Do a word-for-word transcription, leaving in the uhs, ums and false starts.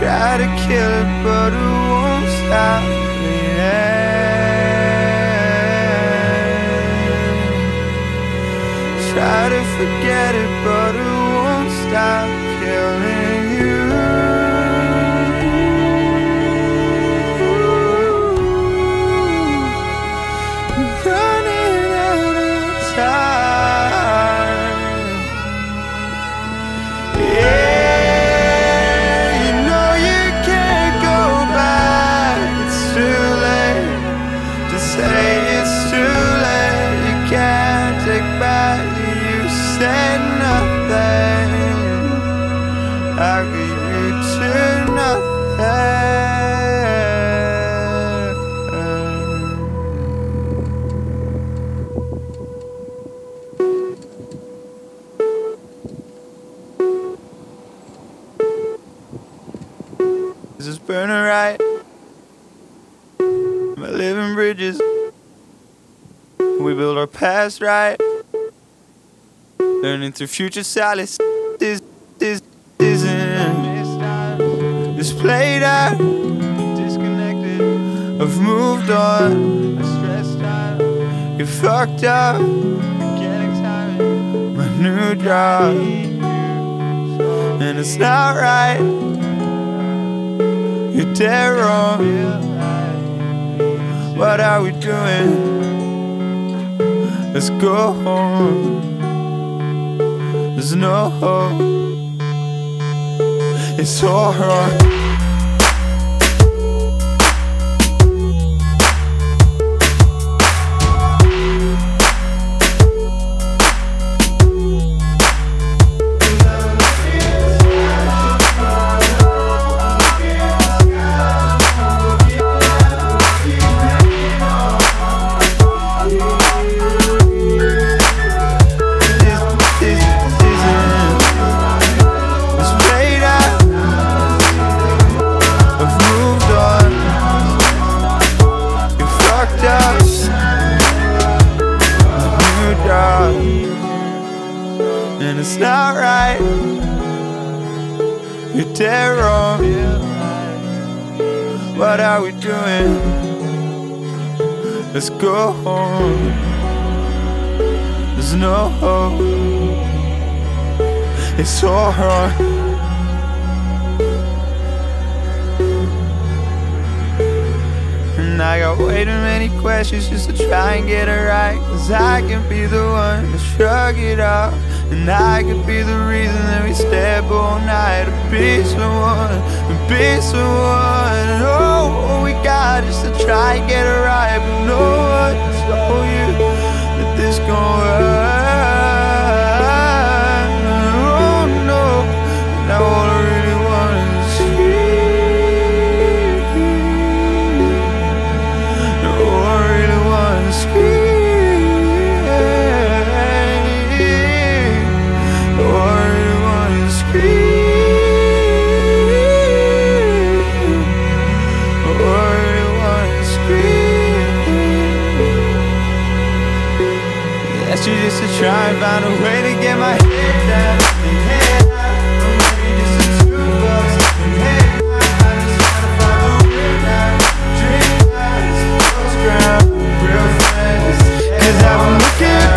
try to kill it, but it won't stop bleeding. Try to forget it, but it won't stop killing you. You're running out of time. Yeah, you know you can't go back. It's too late to say it's too late. You can't take back. You said nothing. How could you do nothing? This is burning right. Am I living bridges? We build our past right. Learning through future silence. This, this isn't. It's played out. Disconnected. I've moved on. I stressed out. You fucked up. Forgetting timing. My new job. And it's not right. You're dead wrong. What are we doing? Let's go home. There's no hope. It's all wrong. And it's not right. You're dead wrong. What are we doing? Let's go home. There's no hope. It's all wrong. And I got way too many questions just to try and get it right. Cause I can be the one to shrug it off. And I could be the reason that we stay up all night. To be someone, to be someone. And oh, all we got is to try and get it right. But no one told you that this gon' work. Oh no, and I wanna really wanna scream. No, I really wanna scream. Asked you just to try and find a way to get my head down. Head out, or maybe just a two bucks. Head out, I just wanna find the way down. Dream eyes, close ground, real friends. Cause I've been looking